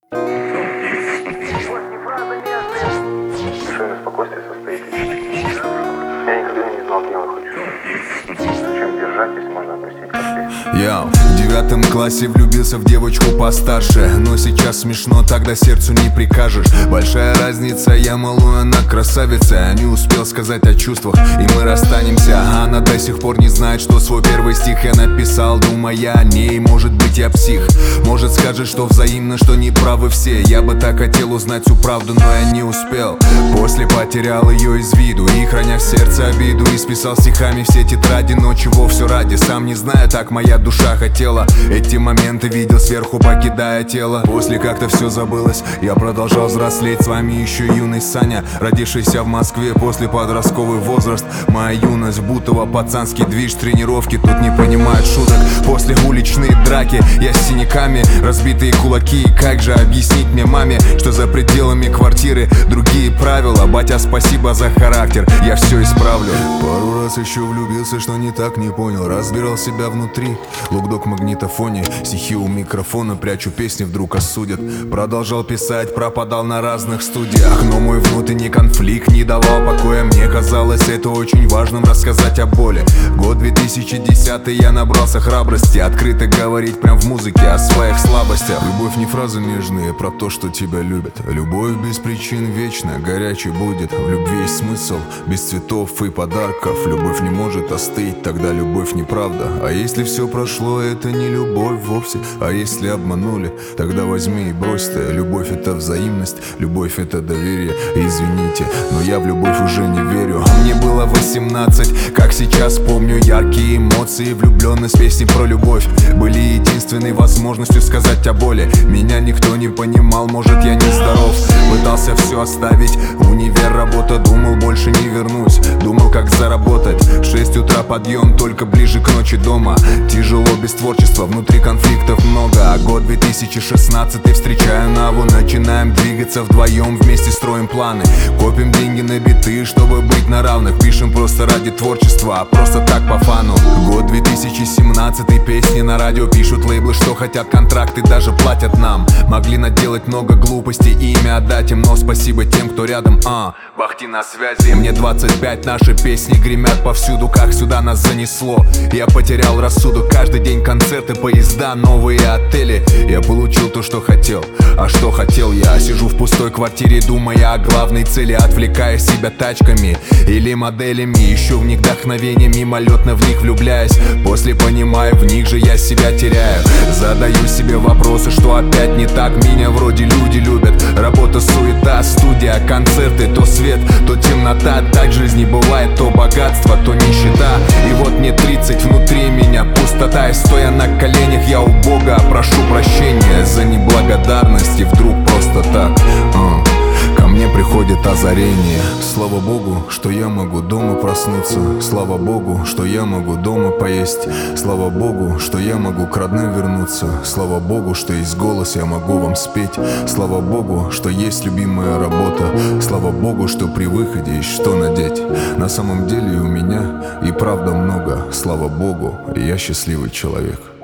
Совершенно спокойствие состоит из чести. Я никогда не знал гнева хоть чуть-чуть. Зачем держать, если можно отпустить как есть? Я в 9 классе влюбился в девочку постарше, но сейчас смешно, тогда сердцу не прикажешь. Большая разница, я малую, она красавица. Я не успел сказать о чувствах, и мы расстанемся. Она до сих пор не знает, что свой первый стих я написал, думая о ней. Может быть, я псих, может скажет, что взаимно, что не правы все. Я бы так хотел узнать всю правду, но я не успел. После потерял ее из виду и, храня в сердце обиду, исписал стихами все тетради. Но чего все ради, сам не знаю, так моя душа хотела. Эти моменты видел сверху, покидая тело. После как-то все забылось, я продолжал взрослеть. С вами еще юный Саня, родившийся в Москве после подростковый возраст. Моя юность, Бутово, пацанский движ, тренировки, тут не понимают шуток. После уличные драки, я с синяками, разбитые кулаки. Как же объяснить мне маме, что за пределами квартиры другие правила? Батя, спасибо за характер, я все исправлю. Пару раз еще влюбился, что не так, не понял. Разбирал себя внутри, лукдог в магнитофоне. Стихи у микрофона, прячу песни, вдруг осудят. Продолжал писать, пропадал на разных студиях, но мой внутренний конфликт не давал покоя. Мне казалось это очень важным, рассказать о боли. Год 2010, я набрался храбрости открыто говорить прям в музыке о своих слабостях. Любовь не фразы нежные про то, что тебя любят. Любовь без причин вечна, горячей будет. В любви есть смысл, без цветов и подарков. Любовь не может остыть, тогда любовь неправда. А если все прошло, это не любовь вовсе. А если обманули, тогда возьми и брось-то. Любовь это взаимность, любовь это доверие. Извините, но я в любовь уже не верю. Мне было 18, как сейчас помню, яркие эмоции, влюбленность, песни про любовь были единственной возможностью сказать о боли. Меня никто не понимал, может я не здоров. Пытался все оставить, универ, работа, думал больше не вернусь. Думал как заработать, в 6 утра подъем, только ближе к ночи дома. Тяжело без творчества, внутри конфликтов много. А год 2016, встречаю Наву, начинаем двигаться вдвоем, вместе строим планы. Копим деньги на биты, чтобы быть на равных. Пишем просто ради творчества, а просто так по фану. Год 2017, песни на радио пишут лейблы, что хотят контракты, даже платят нам. Могли наделать много глупостей и имя отдать им, но спасибо тем, кто рядом. Бахти на связи. Мне 25, наши песни гремят повсюду, как сюда нас занесло. Я потерял рассудок, каждый день концерты, поезда, новые отели. Я получил то, что хотел, а что хотел я? Сижу в пустой квартире, думая о главной цели, отвлекая себя тачками или моделями. Ищу в них вдохновение, мимолетно в них влюбляюсь. После понимаю, в них же я себя теряю. Задаю себе вопросы, что опять не так. Меня вроде люди любят, работа, суета, студия, концерты. То свет, то темнота, так в жизни бывает. То богатство, то нищета. И вот мне 30, внутри меня пустота. И стоя на коленях, я у Бога прошу прощения за неблагодарность. И вдруг просто так ко мне приходит озарение. Слава Богу, что я могу дома проснуться. Слава Богу, что я могу дома поесть. Слава Богу, что я могу к родным вернуться. Слава Богу, что есть голос, я могу вам спеть. Слава Богу, что есть любимая работа. Слава Богу, что при выходе есть что надеть. На самом деле у меня и правда много. Слава Богу, я счастливый человек.